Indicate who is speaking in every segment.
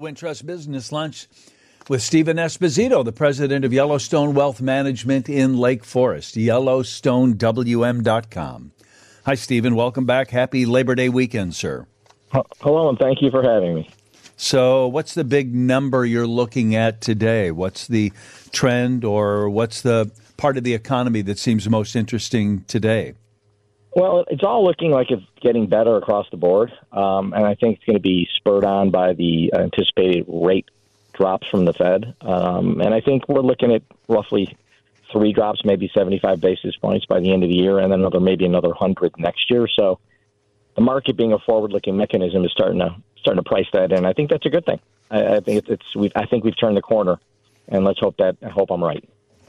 Speaker 1: Wintrust Business Lunch with Stephen Esposito, the president of Yellowstone Wealth Management in Lake Forest, YellowstoneWM.com. Hi, Stephen. Welcome back. Happy Labor Day weekend, sir.
Speaker 2: Hello, and thank you for having me.
Speaker 1: So what's the big number you're looking at today? What's the trend, or what's the part of the economy that seems most interesting today?
Speaker 2: Well, it's all looking like it's getting better across the board, and I think it's going to be spurred on by the anticipated rate drops from the Fed. And I think we're looking at roughly 3 drops, maybe 75 basis points by the end of the year, and then maybe another 100 next year. So the market, being a forward-looking mechanism, is starting to price that in. I think that's a good thing. I think I think we've turned the corner, and let's hope I'm right.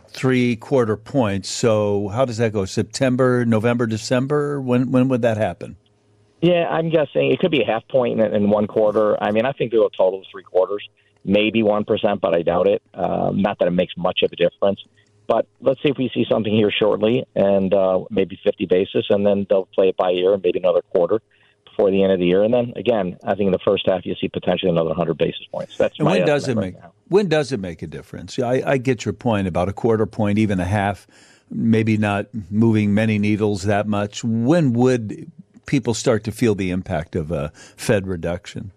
Speaker 1: 3/4 points. So how does that go? September, November, December? When would that happen?
Speaker 2: Yeah, I'm guessing it could be a half point in 1 quarter. I mean, I think they'll total 3/4, maybe 1%, but I doubt it. Not that it makes much of a difference. But let's see if we see something here shortly, and maybe 50 basis, and then they'll play it by ear, and maybe another quarter before the end of the year. And then, again, I think in the first half, you'll see potentially another 100 basis points. That's my estimate right now.
Speaker 1: When does it make a difference? I get your point about a 1/4 point, even a half, maybe not moving many needles that much. When would people start to feel the impact of a Fed reduction?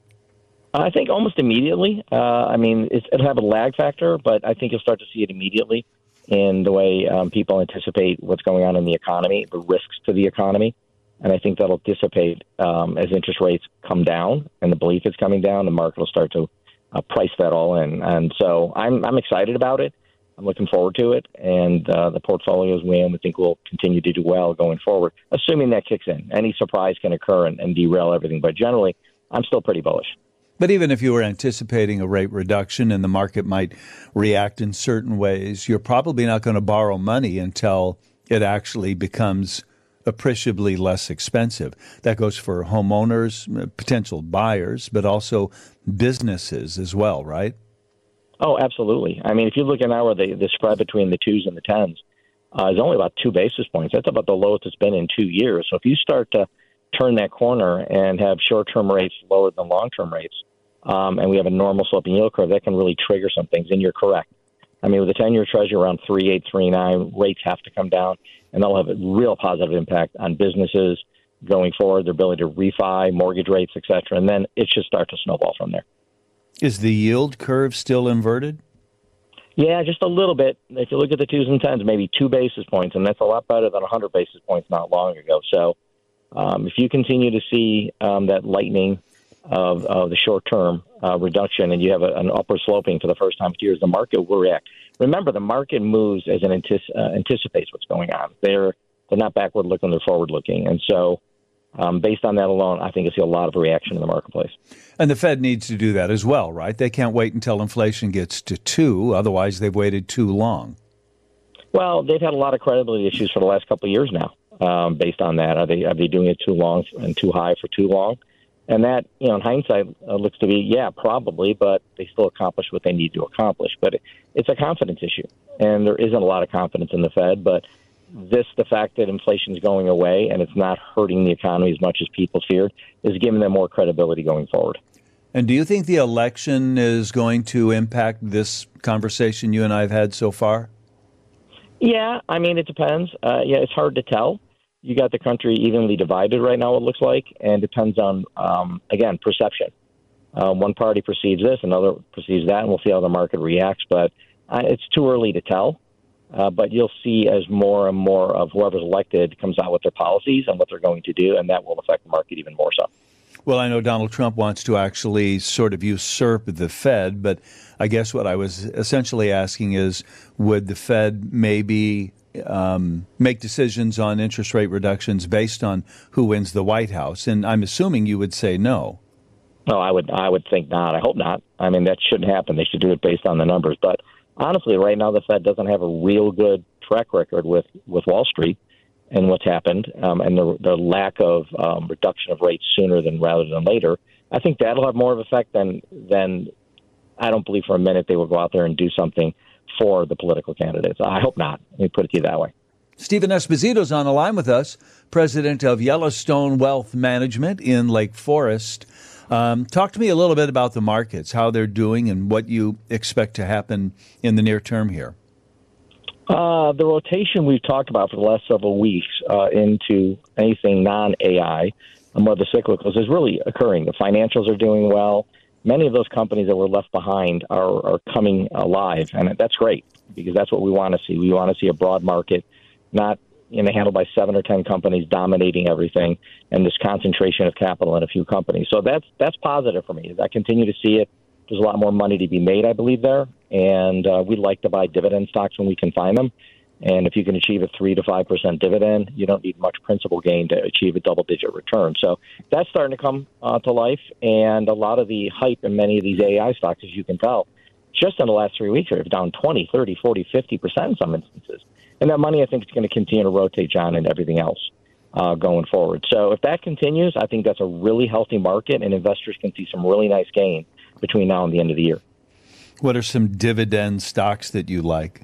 Speaker 2: I think almost immediately. I mean, it'll have a lag factor, but I think you'll start to see it immediately in the way people anticipate what's going on in the economy, the risks to the economy. And I think that'll dissipate as interest rates come down, and the belief is coming down. The market will start to price that all in. And so I'm excited about it. I'm looking forward to it. And the portfolios we think will continue to do well going forward, assuming that kicks in. Any surprise can occur and derail everything. But generally, I'm still pretty bullish.
Speaker 1: But even if you were anticipating a rate reduction and the market might react in certain ways, you're probably not going to borrow money until it actually becomes appreciably less expensive. That goes for homeowners, potential buyers, but also businesses as well, right?
Speaker 2: Oh, absolutely. I mean, if you look at now the spread between the 2s and the 10s is only about 2 basis points. That's about the lowest it's been in 2 years. So if you start to turn that corner and have short-term rates lower than long-term rates, and we have a normal sloping yield curve, that can really trigger some things, and you're correct. I mean, with the 10-year Treasury around 3.8, 3.9, rates have to come down, and that'll have a real positive impact on businesses going forward, their ability to refi, mortgage rates, et cetera, and then it should start to snowball from there.
Speaker 1: Is the yield curve still inverted?
Speaker 2: Yeah, just a little bit. If you look at the 2s and 10s, maybe 2 basis points, and that's a lot better than 100 basis points not long ago. So if you continue to see that lightening of the short-term reduction, and you have an upward sloping for the first time in years, the market will react. Remember, the market moves as it anticipates what's going on. They're not backward-looking, they're forward-looking. And so based on that alone, I think you'll see a lot of reaction in the marketplace.
Speaker 1: And the Fed needs to do that as well, right? They can't wait until inflation gets to 2, otherwise they've waited too long. Well,
Speaker 2: they've had a lot of credibility issues for the last couple of years now based on that. Are they doing it too long and too high for too long? And that, in hindsight, looks to be, probably, but they still accomplished what they need to accomplish. But it's a confidence issue, and there isn't a lot of confidence in the Fed. But the fact that inflation is going away and it's not hurting the economy as much as people feared, is giving them more credibility going forward.
Speaker 1: And do you think the election is going to impact this conversation you and I have had so far?
Speaker 2: Yeah, I mean, it depends. It's hard to tell. You got the country evenly divided right now, it looks like, and depends on, again, perception. One party perceives this, another perceives that, and we'll see how the market reacts. But it's too early to tell. But you'll see as more and more of whoever's elected comes out with their policies and what they're going to do, and that will affect the market even more so.
Speaker 1: Well, I know Donald Trump wants to actually sort of usurp the Fed, but I guess what I was essentially asking is, would the Fed maybe make decisions on interest rate reductions based on who wins the White House? And I'm assuming you would say no.
Speaker 2: No, I would think not. I hope not. I mean, that shouldn't happen. They should do it based on the numbers. But honestly, right now the Fed doesn't have a real good track record with Wall Street and what's happened, and the lack of reduction of rates sooner rather than later. I think that'll have more of an effect than I don't believe for a minute they will go out there and do something for the political candidates. I hope not. Let me put it to you that way.
Speaker 1: Stephen Esposito's on the line with us, president of Yellowstone Wealth Management in Lake Forest. Talk to me a little bit about the markets, how they're doing, and what you expect to happen in the near term here.
Speaker 2: The rotation we've talked about for the last several weeks into anything non-AI, more of the cyclicals, is really occurring. The financials are doing well. Many of those companies that were left behind are coming alive, and that's great because that's what we want to see. We want to see a broad market, not handled by 7 or 10 companies dominating everything, and this concentration of capital in a few companies. So that's positive for me. I continue to see it. There's a lot more money to be made, I believe, there, and we like to buy dividend stocks when we can find them. And if you can achieve a 3 to 5% dividend, you don't need much principal gain to achieve a double-digit return. So that's starting to come to life, and a lot of the hype in many of these AI stocks, as you can tell, just in the last 3 weeks, are down 20, 30, 40, 50% in some instances. And that money, I think, is going to continue to rotate, John, and everything else going forward. So if that continues, I think that's a really healthy market, and investors can see some really nice gain between now and the end of the year.
Speaker 1: What are some dividend stocks that you like?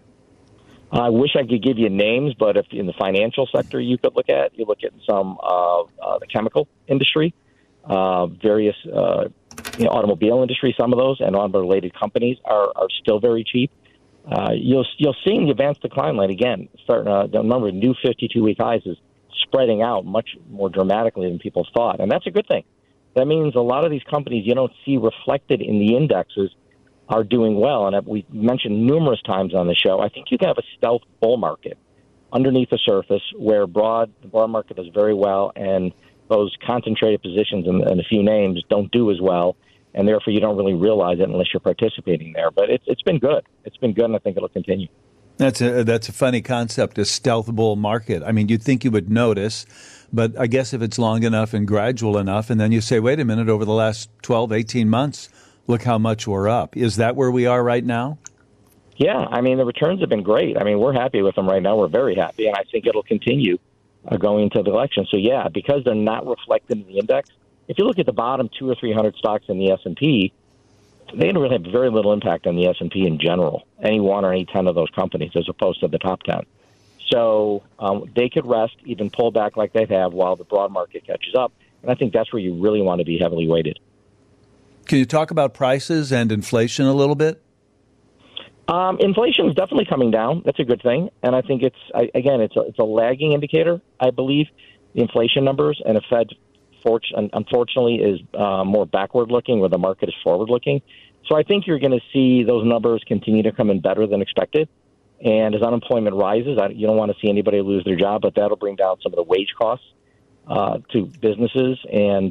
Speaker 2: I wish I could give you names, but if in the financial sector you could look at some of the chemical industry, various automobile industry, some of those, and auto-related companies are still very cheap. You'll see in the advanced decline line, again, starting the number of new 52-week highs is spreading out much more dramatically than people thought, and that's a good thing. That means a lot of these companies you don't see reflected in the indexes are doing well, and we mentioned numerous times on the show, I think you can have a stealth bull market underneath the surface where the broad market does very well, and those concentrated positions and a few names don't do as well, and therefore you don't really realize it unless you're participating there. But it's been good. It's been good, and I think it'll continue.
Speaker 1: That's a funny concept, a stealth bull market. I mean, you'd think you would notice, but I guess if it's long enough and gradual enough, and then you say, wait a minute, over the last 12, 18 months, look how much we're up. Is that where we are right now?
Speaker 2: Yeah, I mean, the returns have been great. I mean, we're happy with them right now. We're very happy, and I think it'll continue going into the election. So, yeah, because they're not reflected in the index, if you look at the bottom 200 or 300 stocks in the S&P, they really have very little impact on the S&P in general, any 1 or any 10 of those companies, as opposed to the top 10. So they could rest, even pull back like they have, while the broad market catches up. And I think that's where you really want to be heavily weighted.
Speaker 1: Can you talk about prices and inflation a little bit?
Speaker 2: Inflation is definitely coming down. That's a good thing. And I think it's a lagging indicator, I believe, the inflation numbers. And the Fed, unfortunately, is more backward-looking, where the market is forward-looking. So I think you're going to see those numbers continue to come in better than expected. And as unemployment rises, you don't want to see anybody lose their job, but that'll bring down some of the wage costs to businesses. And,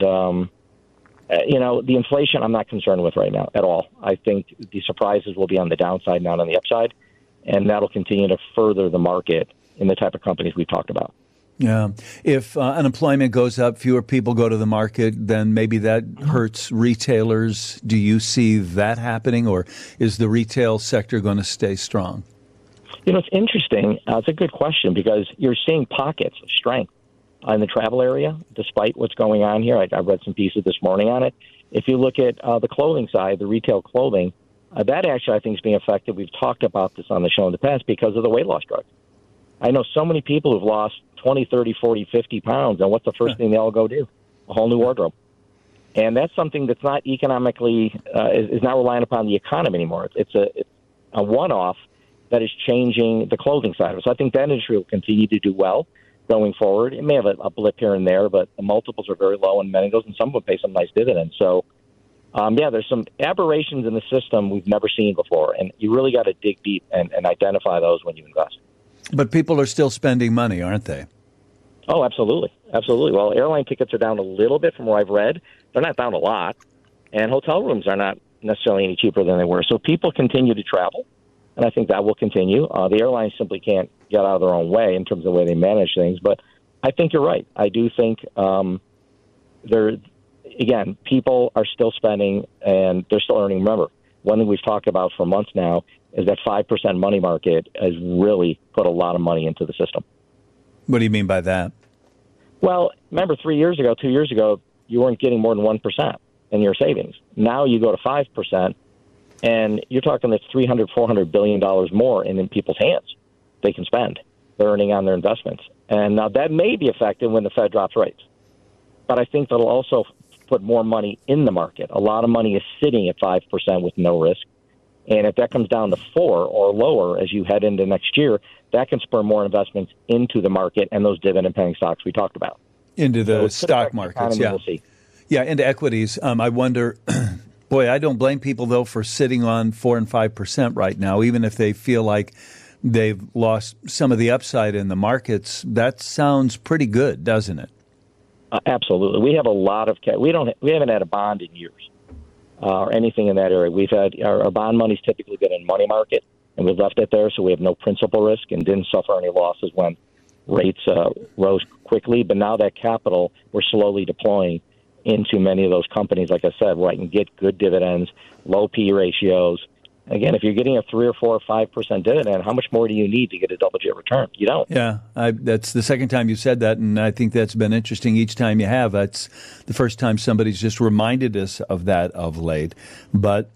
Speaker 2: the inflation I'm not concerned with right now at all. I think the surprises will be on the downside, not on the upside. And that'll continue to further the market in the type of companies we've talked about.
Speaker 1: Yeah. If unemployment goes up, fewer people go to the market, then maybe that hurts retailers. Do you see that happening, or is the retail sector going to stay strong?
Speaker 2: It's interesting. It's a good question because you're seeing pockets of strength in the travel area, despite what's going on here. I read some pieces this morning on it. If you look at the clothing side, the retail clothing, that actually I think is being affected. We've talked about this on the show in the past because of the weight loss drugs. I know so many people who've lost 20, 30, 40, 50 pounds, and what's the first thing they all go do? A whole new wardrobe. And that's something that's not economically, is not reliant upon the economy anymore. It's a one-off that is changing the clothing side of it. So I think that industry will continue to do well going forward. It may have a blip here and there, but the multiples are very low in many of those, and some will pay some nice dividends. So, there's some aberrations in the system we've never seen before, and you really got to dig deep and identify those when you invest.
Speaker 1: But people are still spending money, aren't they?
Speaker 2: Oh, absolutely. Absolutely. Well, airline tickets are down a little bit from what I've read. They're not down a lot, and hotel rooms are not necessarily any cheaper than they were. So people continue to travel, and I think that will continue. The airlines simply can't get out of their own way in terms of the way they manage things. But I think you're right. I do think people are still spending and they're still earning. Remember, one thing we've talked about for months now is that 5% money market has really put a lot of money into the system.
Speaker 1: What do you mean by that?
Speaker 2: Well, remember 2 years ago, you weren't getting more than 1% in your savings. Now you go to 5%. And you're talking that's $300, $400 billion more in people's hands they can spend. they're earning on their investments. And now that may be affected when the Fed drops rates. But I think that'll also put more money in the market. A lot of money is sitting at 5% with no risk. And if that comes down to 4 or lower as you head into next year, that can spur more investments into the market and those dividend-paying stocks we talked about.
Speaker 1: Into the stock markets, yeah.
Speaker 2: We'll see.
Speaker 1: Yeah, into equities. I wonder, boy, I don't blame people, though, for sitting on 4 and 5% right now, even if they feel like they've lost some of the upside in the markets. That sounds pretty good, doesn't it?
Speaker 2: Absolutely. We have a lot of we haven't had a bond in years or anything in that area. We've had our bond money's typically been in money market, and we've left it there, so we have no principal risk and didn't suffer any losses when rates rose quickly. But now that capital we're slowly deploying into many of those companies, like I said, where I can get good dividends, low P ratios. Again, if you're getting a 3 or 4 or 5% dividend, how much more do you need to get a double-digit return? You don't.
Speaker 1: Yeah, that's the second time you said that, and I think that's been interesting each time you have. That's the first time somebody's just reminded us of that of late. But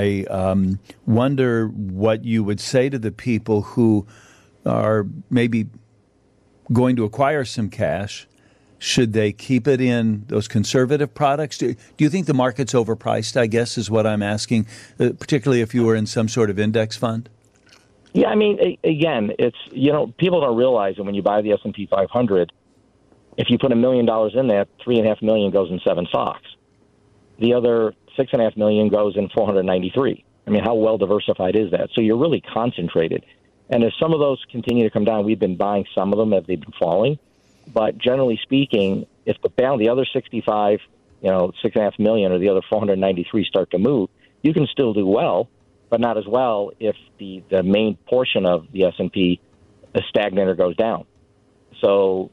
Speaker 1: I wonder what you would say to the people who are maybe going to acquire some cash. Should they keep it in those conservative products? Do you think the market's overpriced, I guess, is what I'm asking, particularly if you were in some sort of index fund?
Speaker 2: Yeah, I mean, again, it's, people don't realize that when you buy the S&P 500, if you put $1 million in that, $3.5 million goes in 7 stocks. The other $6.5 million goes in 493. I mean, how well diversified is that? So you're really concentrated. And as some of those continue to come down, we've been buying some of them as they've been falling. But generally speaking, if the other 65, $6.5 million or the other 493 start to move, you can still do well, but not as well if the main portion of the S&P is stagnant or goes down. So,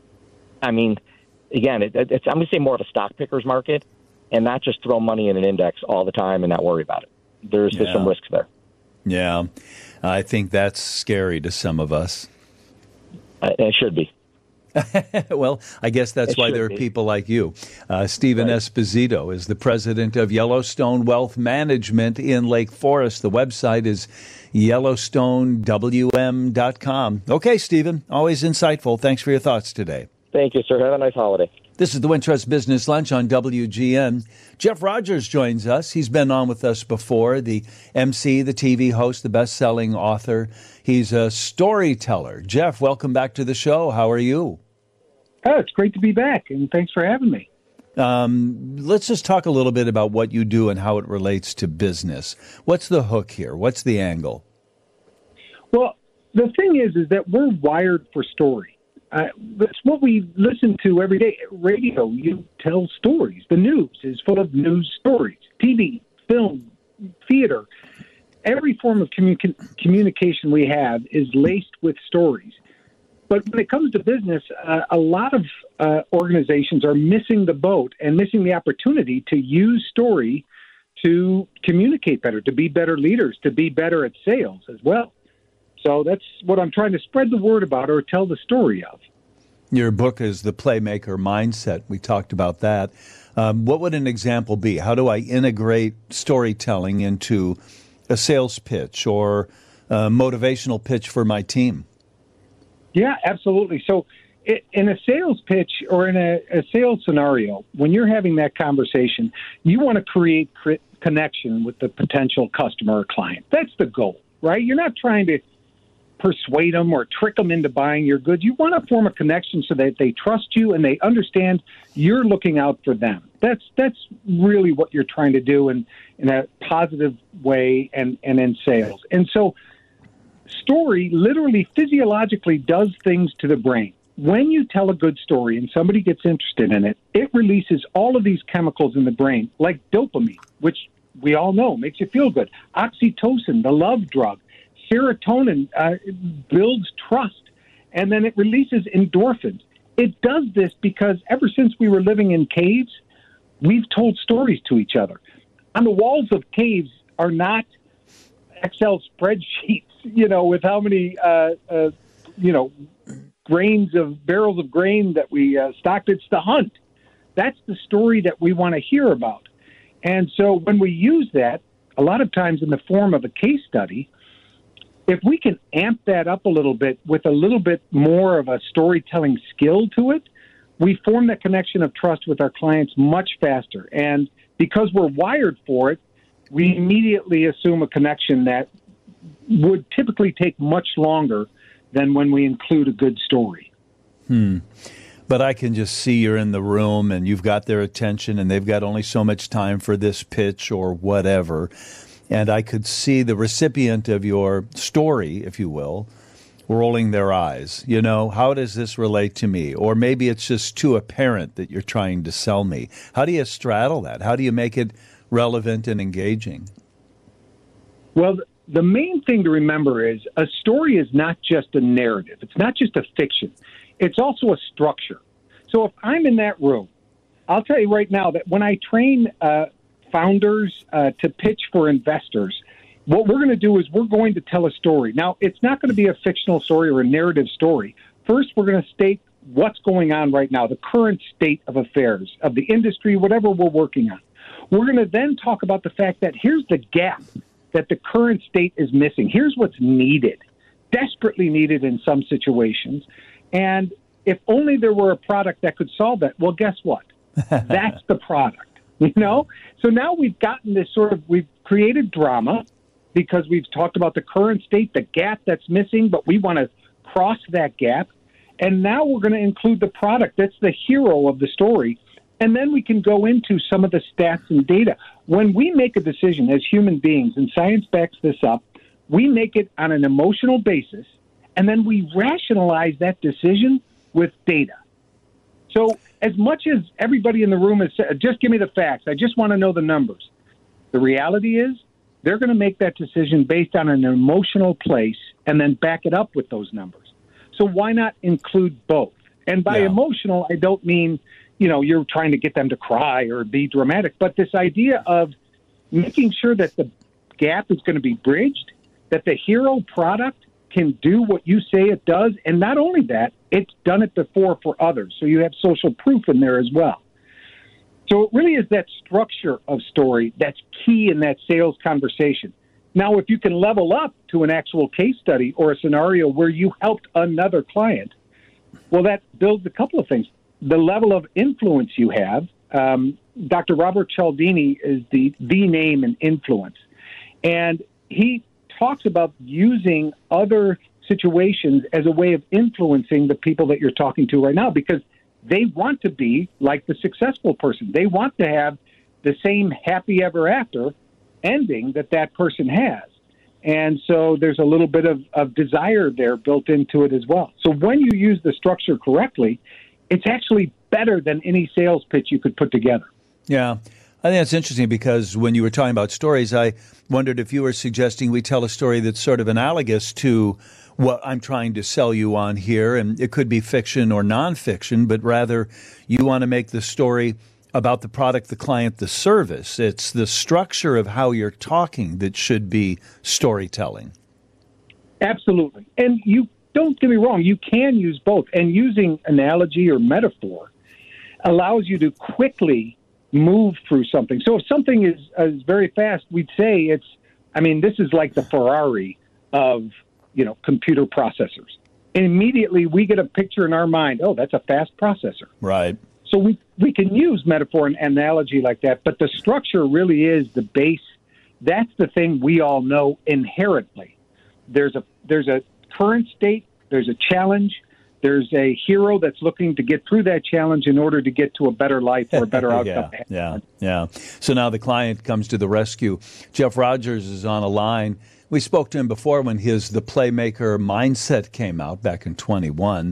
Speaker 2: I mean, again, it's I'm going to say more of a stock picker's market and not just throw money in an index all the time and not worry about it. There's some risks there. Yeah,
Speaker 1: I think that's scary to some of us.
Speaker 2: It should be.
Speaker 1: Well, I guess that's why there are people like you. Stephen Esposito is the president of Yellowstone Wealth Management in Lake Forest. The website is YellowstoneWM.com. Okay, Stephen, always insightful. Thanks for your thoughts today.
Speaker 2: Thank you, sir. Have a nice holiday.
Speaker 1: This is the Wintrust Business Lunch on WGN. Jeff Rogers joins us. He's been on with us before, the MC, the TV host, the best-selling author. He's a storyteller. Jeff, welcome back to the show. How are you?
Speaker 3: Oh, it's great to be back, and thanks for having me.
Speaker 1: Let's just talk a little bit about what you do and how it relates to business. What's the hook here? What's the angle?
Speaker 3: Well, the thing is that we're wired for story. That's what we listen to every day. Radio, you tell stories. The news is full of news stories. TV, film, theater. Every form of communication we have is laced with stories. But when it comes to business, a lot of organizations are missing the boat and missing the opportunity to use story to communicate better, to be better leaders, to be better at sales as well. So that's what I'm trying to spread the word about or tell the story of.
Speaker 1: Your book is The Playmaker Mindset. We talked about that. What would an example be? How do I integrate storytelling into a sales pitch or a motivational pitch for my team?
Speaker 3: Yeah, absolutely. So in a sales pitch or in a sales scenario, when you're having that conversation, you want to create connection with the potential customer or client. That's the goal, right? You're not trying to persuade them or trick them into buying your goods. You want to form a connection so that they trust you and they understand you're looking out for them. That's really what you're trying to do in a positive way and in sales. And so story literally physiologically does things to the brain. When you tell a good story and somebody gets interested in it, it releases all of these chemicals in the brain, like dopamine, which we all know makes you feel good. Oxytocin, the love drug. Serotonin builds trust, and then it releases endorphins. It does this because ever since we were living in caves, we've told stories to each other. On the walls of caves are not Excel spreadsheets, with how many, barrels of grain that we stocked. It's the hunt. That's the story that we want to hear about. And so when we use that, a lot of times in the form of a case study, if we can amp that up a little bit with a little bit more of a storytelling skill to it, we form that connection of trust with our clients much faster. And because we're wired for it, we immediately assume a connection that would typically take much longer than when we include a good story.
Speaker 1: But I can just see you're in the room and you've got their attention and they've got only so much time for this pitch or whatever. And I could see the recipient of your story, if you will, rolling their eyes. You know, how does this relate to me? Or maybe it's just too apparent that you're trying to sell me. How do you straddle that? How do you make it relevant and engaging?
Speaker 3: Well, the main thing to remember is a story is not just a narrative. It's not just a fiction. It's also a structure. So if I'm in that room, I'll tell you right now that when I train founders to pitch for investors, what we're going to do is we're going to tell a story. Now, it's not going to be a fictional story or a narrative story. First, we're going to state what's going on right now, the current state of affairs, of the industry, whatever we're working on. We're going to then talk about the fact that here's the gap that the current state is missing. Here's what's needed, desperately needed in some situations. And if only there were a product that could solve that, well, guess what? That's the product, you know? So now we've gotten this we've created drama because we've talked about the current state, the gap that's missing, but we want to cross that gap. And now we're going to include the product. That's the hero of the story. And then we can go into some of the stats and data. When we make a decision as human beings, and science backs this up, we make it on an emotional basis, and then we rationalize that decision with data. So as much as everybody in the room has said, just give me the facts, I just want to know the numbers. The reality is they're going to make that decision based on an emotional place and then back it up with those numbers. So why not include both? And by emotional, I don't mean, you're trying to get them to cry or be dramatic, but this idea of making sure that the gap is going to be bridged, that the hero product can do what you say it does, and not only that, it's done it before for others. So you have social proof in there as well. So it really is that structure of story that's key in that sales conversation. Now, if you can level up to an actual case study or a scenario where you helped another client, well, that builds a couple of things. The level of influence you have. Dr. Robert Cialdini is the name in influence. And he talks about using other situations as a way of influencing the people that you're talking to right now, because they want to be like the successful person. They want to have the same happy ever after ending that person has. And so there's a little bit of desire there built into it as well. So when you use the structure correctly, it's actually better than any sales pitch you could put together.
Speaker 1: Yeah. I think that's interesting because when you were talking about stories, I wondered if you were suggesting we tell a story that's sort of analogous to what I'm trying to sell you on here. And it could be fiction or nonfiction, but rather you want to make the story about the product, the client, the service. It's the structure of how you're talking that should be storytelling.
Speaker 3: Absolutely. And you don't get me wrong, you can use both. And using analogy or metaphor allows you to quickly move through something. So if something is very fast, we'd say this is like the Ferrari of, computer processors. And immediately we get a picture in our mind, oh, that's a fast processor.
Speaker 1: Right.
Speaker 3: So we can use metaphor and analogy like that, but the structure really is the base. That's the thing we all know inherently. There's a current state, there's a challenge, there's a hero that's looking to get through that challenge in order to get to a better life or a better outcome.
Speaker 1: Yeah. So now the client comes to the rescue. Jeff Rogers is on a line. We spoke to him before when The Playmaker Mindset came out back in 21.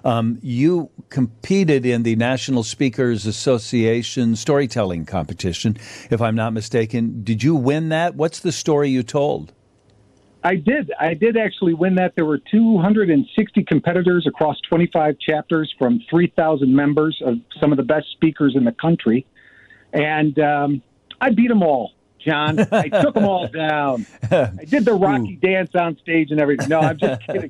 Speaker 1: You competed in the National Speakers Association storytelling competition, if I'm not mistaken. Did you win that? What's the story you told?
Speaker 3: I did actually win that. There were 260 competitors across 25 chapters from 3,000 members of some of the best speakers in the country. And I beat them all, John. I took them all down. I did the Rocky dance on stage and everything. No, I'm just kidding.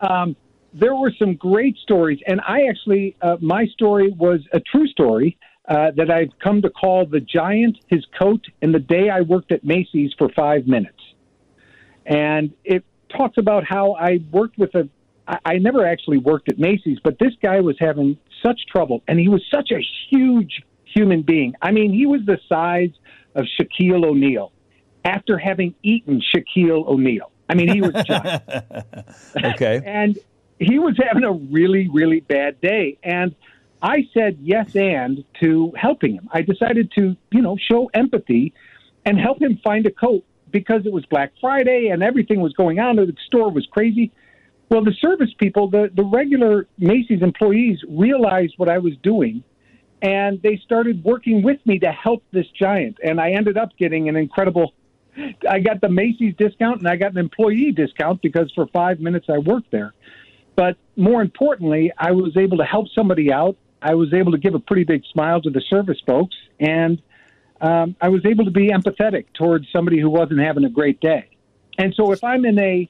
Speaker 3: There were some great stories. And I actually, my story was a true story that I've come to call The Giant, His Coat, and the Day I Worked at Macy's for 5 minutes. And it talks about how I worked with I never actually worked at Macy's, but this guy was having such trouble, and he was such a huge human being. I mean, he was the size of Shaquille O'Neal after having eaten Shaquille O'Neal. I mean, he was giant.
Speaker 1: Okay.
Speaker 3: And he was having a really, really bad day. And I said yes and to helping him. I decided to, show empathy and help him find a coat because it was Black Friday and everything was going on. The store was crazy. Well, the service people, the regular Macy's employees realized what I was doing, and they started working with me to help this giant. And I ended up getting I got the Macy's discount and I got an employee discount because for 5 minutes I worked there. But more importantly, I was able to help somebody out. I was able to give a pretty big smile to the service folks, and I was able to be empathetic towards somebody who wasn't having a great day. And so if I'm in a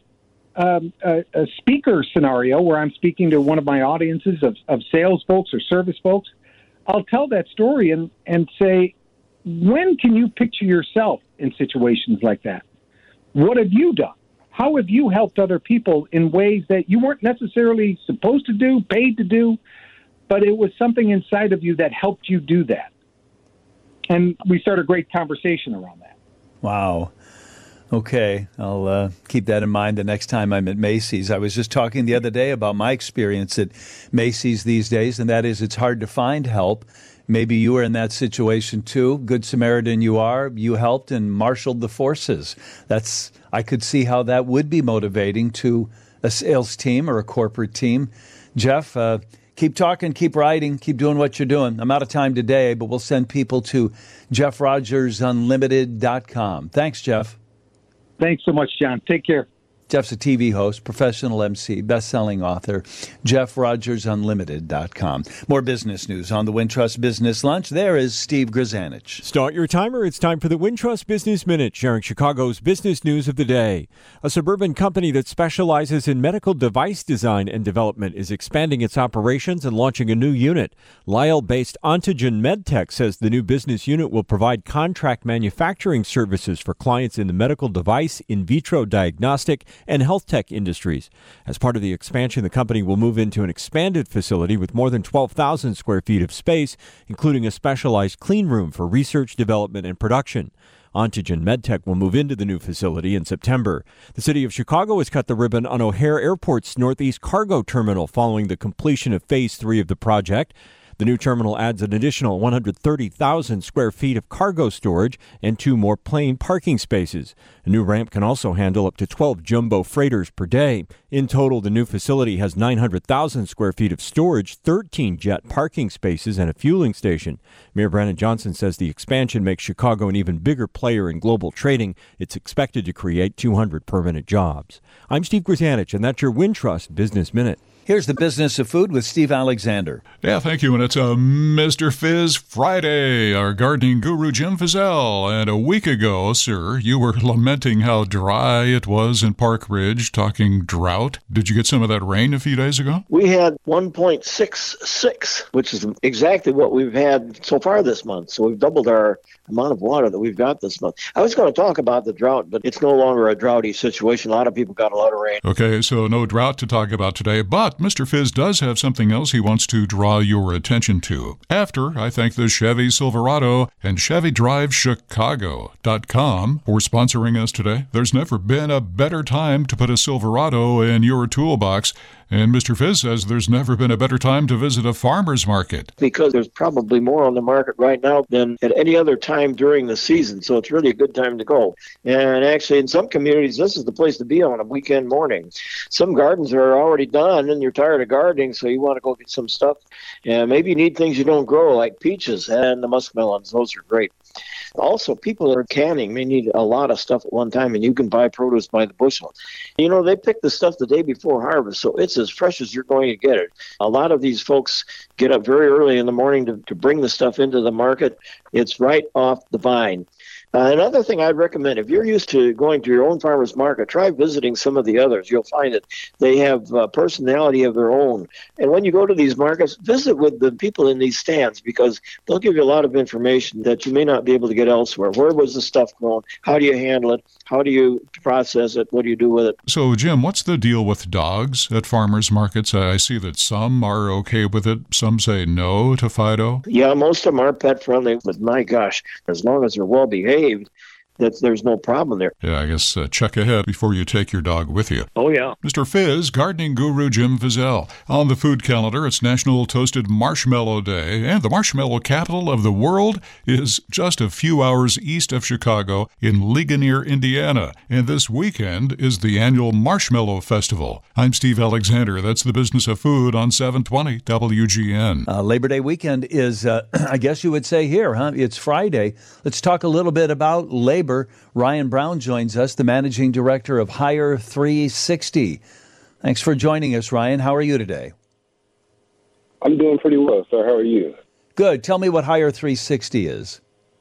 Speaker 3: speaker scenario where I'm speaking to one of my audiences of sales folks or service folks, I'll tell that story and say, when can you picture yourself in situations like that? What have you done? How have you helped other people in ways that you weren't necessarily supposed to do, paid to do, but it was something inside of you that helped you do that? And we start a great conversation around that.
Speaker 1: Wow. Okay, I'll keep that in mind the next time I'm at Macy's. I was just talking the other day about my experience at Macy's these days, and that is it's hard to find help. Maybe you were in that situation too. Good Samaritan you are. You helped and marshaled the forces. I could see how that would be motivating to a sales team or a corporate team. Jeff, keep talking, keep writing, keep doing what you're doing. I'm out of time today, but we'll send people to JeffRogersUnlimited.com. Thanks, Jeff.
Speaker 3: Thanks so much, John. Take care.
Speaker 1: Jeff's a TV host, professional MC, best-selling author. JeffRogersUnlimited.com. More business news on the Wintrust Business Lunch. There is Steve Grzanich.
Speaker 4: Start your timer. It's time for the Wintrust Business Minute, sharing Chicago's business news of the day. A suburban company that specializes in medical device design and development is expanding its operations and launching a new unit. Lisle-based Ontogen MedTech says the new business unit will provide contract manufacturing services for clients in the medical device, in vitro diagnostic, and health tech industries. As part of the expansion, the company will move into an expanded facility with more than 12,000 square feet of space, including a specialized clean room for research, development, and production. Ontogen MedTech will move into the new facility in September. The city of Chicago has cut the ribbon on O'Hare Airport's Northeast Cargo Terminal following the completion of Phase 3 of the project. The new terminal adds an additional 130,000 square feet of cargo storage and 2 more plane parking spaces. A new ramp can also handle up to 12 jumbo freighters per day. In total, the new facility has 900,000 square feet of storage, 13 jet parking spaces, and a fueling station. Mayor Brandon Johnson says the expansion makes Chicago an even bigger player in global trading. It's expected to create 200 permanent jobs. I'm Steve Grzanich, and that's your Wintrust Business Minute.
Speaker 1: Here's the business of food with Steve Alexander.
Speaker 5: Yeah, thank you. And it's a Mr. Fizz Friday. Our gardening guru, Jim Fizzell. And a week ago, sir, you were lamenting how dry it was in Park Ridge, talking drought. Did you get some of that rain a few days ago?
Speaker 6: We had 1.66, which is exactly what we've had so far this month. So we've doubled our amount of water that we've got this month. I was going to talk about the drought, but it's no longer a droughty situation. A lot of people got a lot of rain.
Speaker 5: Okay, so no drought to talk about today, but Mr. Fizz does have something else he wants to draw your attention to. After, I thank the Chevy Silverado and ChevyDriveChicago.com for sponsoring us today. There's never been a better time to put a Silverado in your toolbox. And Mr. Fizz says there's never been a better time to visit a farmer's market.
Speaker 6: Because there's probably more on the market right now than at any other time during the season. So it's really a good time to go. And actually, in some communities, this is the place to be on a weekend morning. Some gardens are already done and you're tired of gardening, so you want to go get some stuff. And maybe you need things you don't grow, like peaches and the muskmelons. Those are great. Also, people that are canning may need a lot of stuff at one time, and you can buy produce by the bushel. You know, they pick the stuff the day before harvest, so it's as fresh as you're going to get it. A lot of these folks get up very early in the morning to bring the stuff into the market. It's right off the vine. Another thing I'd recommend, if you're used to going to your own farmer's market, try visiting some of the others. You'll find that they have personality of their own. And when you go to these markets, visit with the people in these stands because they'll give you a lot of information that you may not be able to get elsewhere. Where was the stuff grown? How do you handle it? How do you process it? What do you do with it?
Speaker 5: So, Jim, what's the deal with dogs at farmers markets? I see that some are okay with it. Some say no to Fido.
Speaker 6: Yeah, most of them are pet friendly, but my gosh, as long as they're well behaved, there's no problem there.
Speaker 5: Yeah, I guess check ahead before you take your dog with you.
Speaker 6: Oh, yeah.
Speaker 5: Mr. Fizz, gardening guru Jim Fizzell. On the food calendar, it's National Toasted Marshmallow Day, and the marshmallow capital of the world is just a few hours east of Chicago in Ligonier, Indiana. And this weekend is the annual Marshmallow Festival. I'm Steve Alexander. That's the Business of Food on 720 WGN.
Speaker 1: Labor Day weekend is, I guess you would say here, huh? It's Friday. Let's talk a little bit about labor. Ryan Brown joins us, the managing director of Hire 360. Thanks for joining us, Ryan. How are you today?
Speaker 7: I'm doing pretty well, sir. How are you?
Speaker 1: Good. Tell me what Hire 360 is.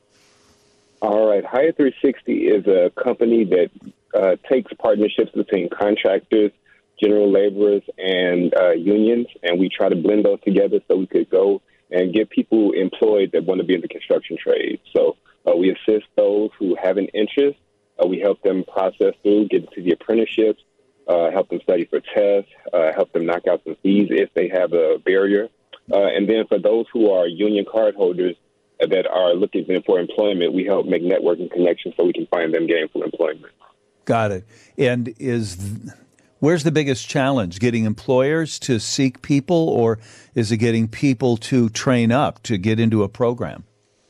Speaker 7: All right. Hire 360 is a company that takes partnerships between contractors, general laborers, and unions, and we try to blend those together so we could go and get people employed that want to be in the construction trade. So we assist those who have an interest. We help them process through, get into the apprenticeships, help them study for tests, help them knock out some fees if they have a barrier. And then for those who are union card holders that are looking for employment, we help make networking connections so we can find them gainful employment.
Speaker 1: Got it. And where's the biggest challenge? Getting employers to seek people, or is it getting people to train up to get into a program?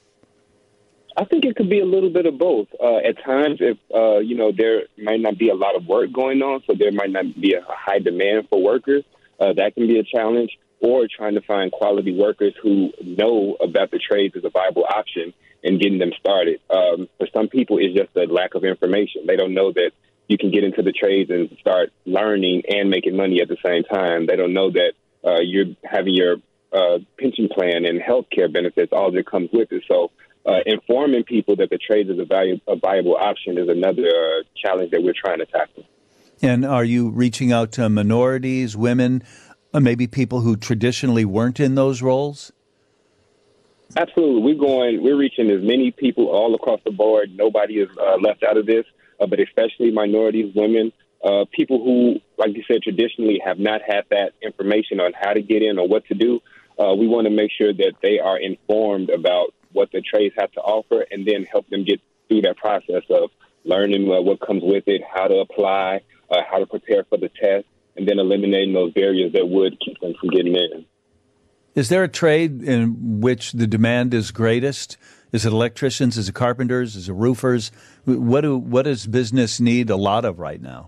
Speaker 7: I think it could be a little bit of both. At times, if there might not be a lot of work going on, so there might not be a high demand for workers, that can be a challenge. Or trying to find quality workers who know about the trades as a viable option and getting them started. For some people, it's just a lack of information. They don't know that you can get into the trades and start learning and making money at the same time. They don't know that you're having your pension plan and health care benefits, all that comes with it. So informing people that the trades is a viable option is another challenge that we're trying to tackle.
Speaker 1: And are you reaching out to minorities, women, maybe people who traditionally weren't in those roles?
Speaker 7: Absolutely. We're reaching as many people all across the board. Nobody is left out of this, but especially minorities, women, people who, like you said, traditionally have not had that information on how to get in or what to do. We want to make sure that they are informed about what the trades have to offer and then help them get through that process of learning what comes with it, how to apply, how to prepare for the test, and then eliminating those barriers that would keep them from getting in.
Speaker 1: Is there a trade in which the demand is greatest? Is it electricians? Is it carpenters? Is it roofers? What does business need a lot of right now?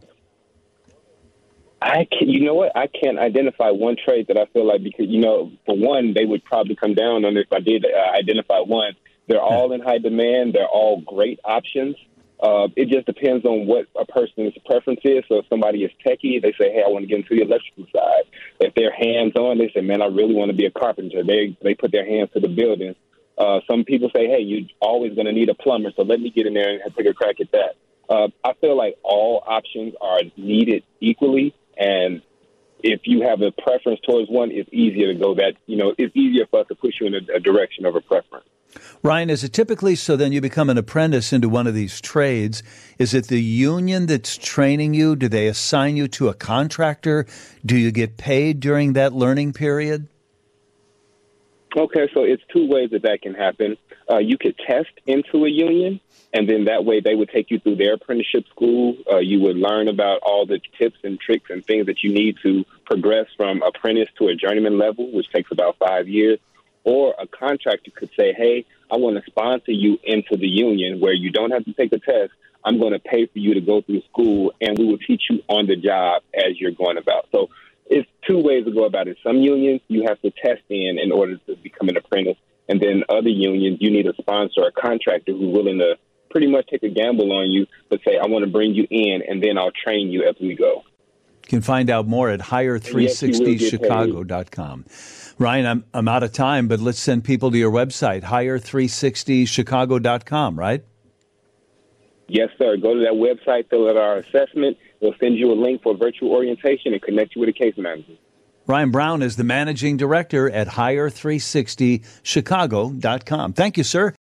Speaker 7: You know what? I can't identify one trade that I feel like, because, for one, they would probably come down on it if I did identify one. They're all in high demand. They're all great options. It just depends on what a person's preference is. So if somebody is techie, they say, hey, I want to get into the electrical side. If they're hands-on, they say, man, I really want to be a carpenter. They put their hands to the building. Some people say, hey, you're always going to need a plumber, so let me get in there and take a crack at that. I feel like all options are needed equally, and if you have a preference towards one, it's easier to go that, it's easier for us to push you in a direction of a preference.
Speaker 1: Ryan, is it typically so then you become an apprentice into one of these trades? Is it the union that's training you? Do they assign you to a contractor? Do you get paid during that learning period?
Speaker 7: Okay, so it's two ways that can happen. You could test into a union, and then that way they would take you through their apprenticeship school. You would learn about all the tips and tricks and things that you need to progress from apprentice to a journeyman level, which takes about 5 years. Or a contractor could say, hey, I want to sponsor you into the union where you don't have to take a test. I'm going to pay for you to go through school, and we will teach you on the job as you're going about. So it's two ways to go about it. Some unions, you have to test in order to become an apprentice. And then other unions, you need a sponsor, a contractor who's willing to pretty much take a gamble on you, but say, I want to bring you in, and then I'll train you as we go.
Speaker 1: You can find out more at hire360chicago.com. Ryan, I'm out of time, but let's send people to your website, hire360chicago.com, right?
Speaker 7: Yes, sir. Go to that website, fill out our assessment. We'll send you a link for virtual orientation and connect you with a case manager.
Speaker 1: Ryan Brown is the managing director at Hire360Chicago.com. Thank you, sir.